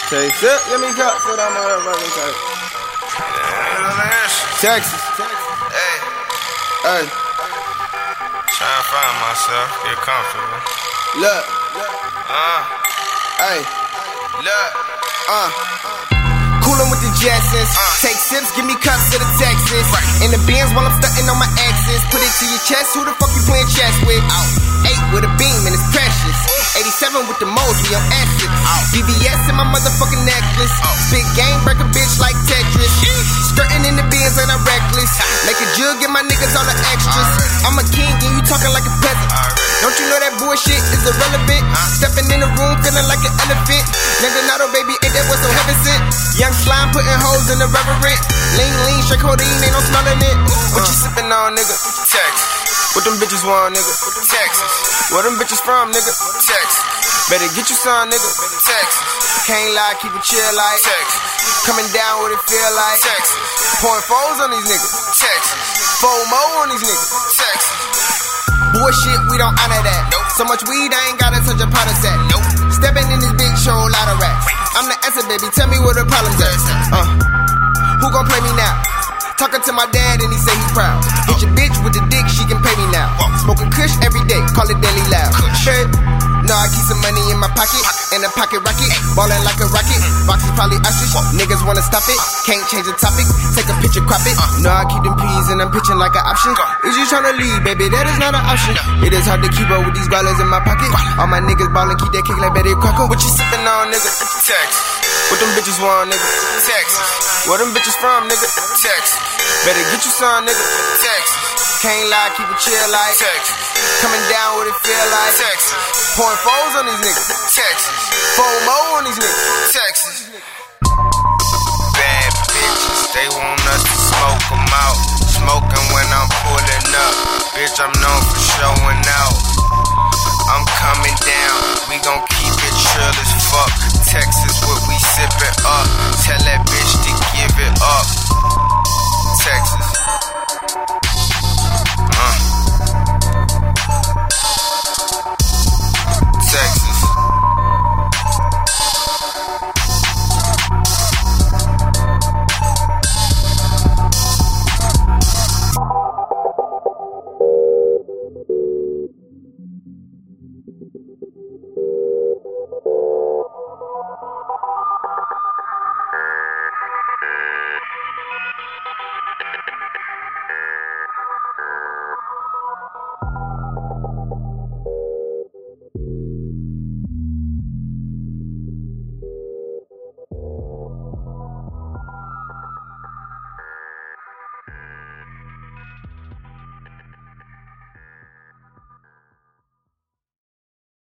Take sip, give me cup, sit on my fucking tape. Texas. Hey. Hey. Trying to find myself, get comfortable. Look. Hey. Look. Coolin' with the Jetsons. Take sips, give me cups to the Texas. In the Benz while I'm stuntin' on my exes. Put it to your chest, who the fuck you playin' chess with? 8 with a beam and it's precious. 87 with the Mosby on Essex. BBS in my motherfucking necklace. Spit game, break a bitch like Tetris. Skirtin' in the Benz and I'm reckless. Make a jug, get my niggas all the extras. I'm a king and you talking like a peasant. Don't you know that bullshit is irrelevant? Stepping in the room feeling like an elephant. Leonardo baby, ain't that what so heaven sent? Young slime putting hoes in the reverend. Lean, straight codeine, ain't no smelling it. What you sippin' on, nigga? Texas. What them bitches want, nigga? Texas. Where them bitches from, nigga? Texas. Better get you some, nigga. Texas. Can't lie, keep it chill like Texas. Coming down what it feel like Texas. Pouring foes on these niggas. Texas. FOMO on these niggas. Texas. Bullshit, we don't honor that. Nope. So much weed, I ain't gotta touch a pot of sack. Nope. Stepping in this big show, lot of racks. I'm the answer, baby, tell me where the problem's at. Who gon' play me now? Talking to my dad and he say he proud. Hit your bitch with the dick, she can pay me now. Smoking kush every day, call it daily loud. Hey. No, I keep some money in my pocket, in a pocket rocket, ballin' like a rocket. Boxes probably ostrich, niggas wanna stop it. Can't change the topic, take a picture, crop it. No, I keep them peas and I'm pitching like an option. Is you tryna leave, baby? That is not an option. It is hard to keep up with these dollars in my pocket. All my niggas ballin', keep that kick like Betty Crocker. What you sippin' on, nigga? Texas. What them bitches want, nigga? Texas. Where them bitches from, nigga? Texas. Better get you some, nigga. Texas. Can't lie, keep it chill like Texas. Coming down what it feel like Texas. Pouring foes on these niggas. Texas. FOMO on these niggas. Texas. Bad bitches, they want us to smoke them out. Smoking when I'm pulling up. Bitch, I'm known for showing out. I'm coming down, we gon' keep it chill as fuck. Texas, what we sippin' up. Tell that bitch to give it up. Texas.